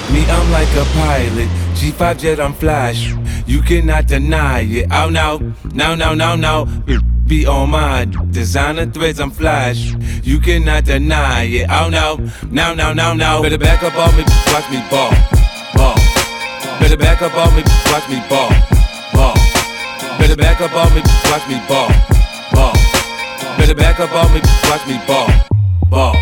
Me, I'm like a pilot, G5 jet, I'm flash. You cannot deny it. Oh no, no, no, no, no. Be on my designer threads, I'm flash. You cannot deny it. Oh no, no, no, no, no. Better back up on me, watch me ball, ball. Better back up on me, watch me ball, ball. Better back up on me, watch me ball, ball. Better back up on me, watch me ball, ball.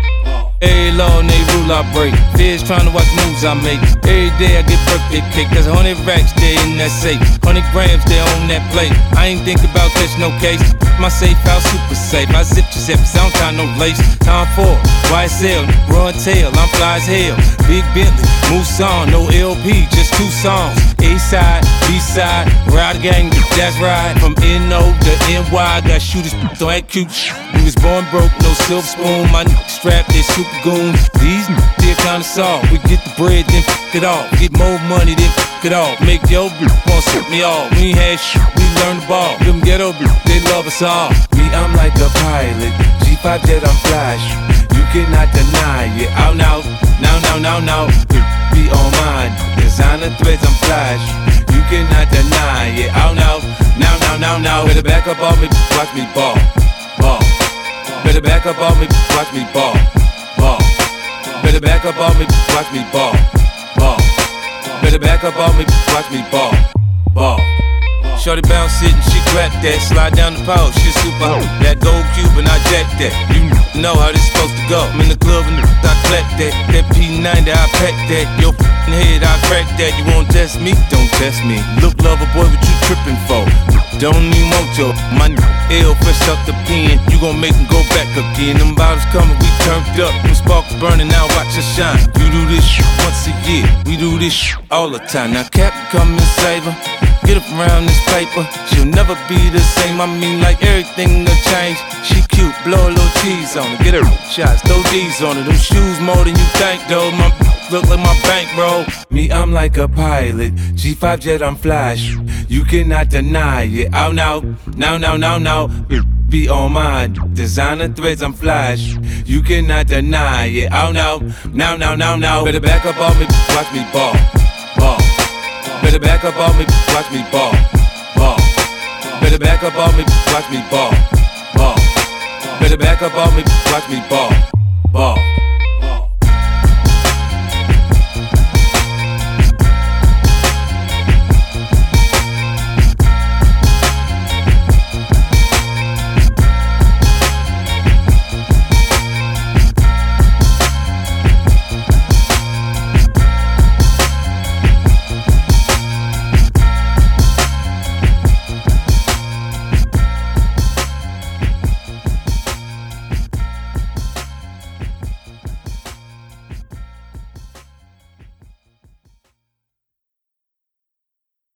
Every law and they rule I break. Feds tryna watch the moves I make. Every day I get birthday cake. There's 100 racks there in that safe. 100 grams there on that plate. I ain't think about catching no case. My safe out super safe. I zip your zips, I don't tie no lace. Time for YSL, run tail, I'm fly as hell. Big Bentley, moose on, no LP, just 2 songs. A side, B side, ride gang, that's right. From NO to NY, got shooters on that cute. We was born broke, no silver spoon. My strap, they super goons. These they're kinda soft. We get the bread, then f it off. Get more money, then f it off. Make your bitch wanna slip me off. We ain't had shit, we learned the ball. Them ghetto bitch, they love us all. Me, I'm like a pilot, G5 jet, I'm flash. You cannot deny it. Oh no, no, no, no, no. Be on mine, designer threads, I'm flash. You cannot deny it. Oh no, no, no, no, no. Better back up on me, watch me ball, ball. Better back up on me, watch me ball, ball. Better back up on me, watch me ball, ball. Better back up on me, watch me ball, ball. Shorty bounce it and she grab that. Slide down the pole, she super hot. That gold cube and I jack that. You know how this supposed to go. I'm in the club and I clap that. That P90 I pack that. Your head I crack that. You won't test me? Don't test me. Look lover boy, what you trippin' for? Don't need mojo. My L fresh up the pen. You gon' make him go back again. Them bottles coming, we turned up. Them sparks burning, now watch us shine. You do this shit once a year. We do this shit all the time. Now Cap come and save her. Get up around this paper, she'll never be the same. I mean, like everything will change. She cute, blow a little cheese on her. Get her shots, throw D's on her. Them shoes more than you think, though. My look like my bankroll. Me, I'm like a pilot, G5 jet, I'm flash. You cannot deny it. Oh no, no, no, no, no. Be on mine, designer threads, I'm flash. You cannot deny it. Oh no, no, no, no, no. Better back up on me, watch me ball, ball. Better back up on me, watch me ball, ball. Better back up on me, watch me ball, ball. Better back up on me, watch me ball, ball.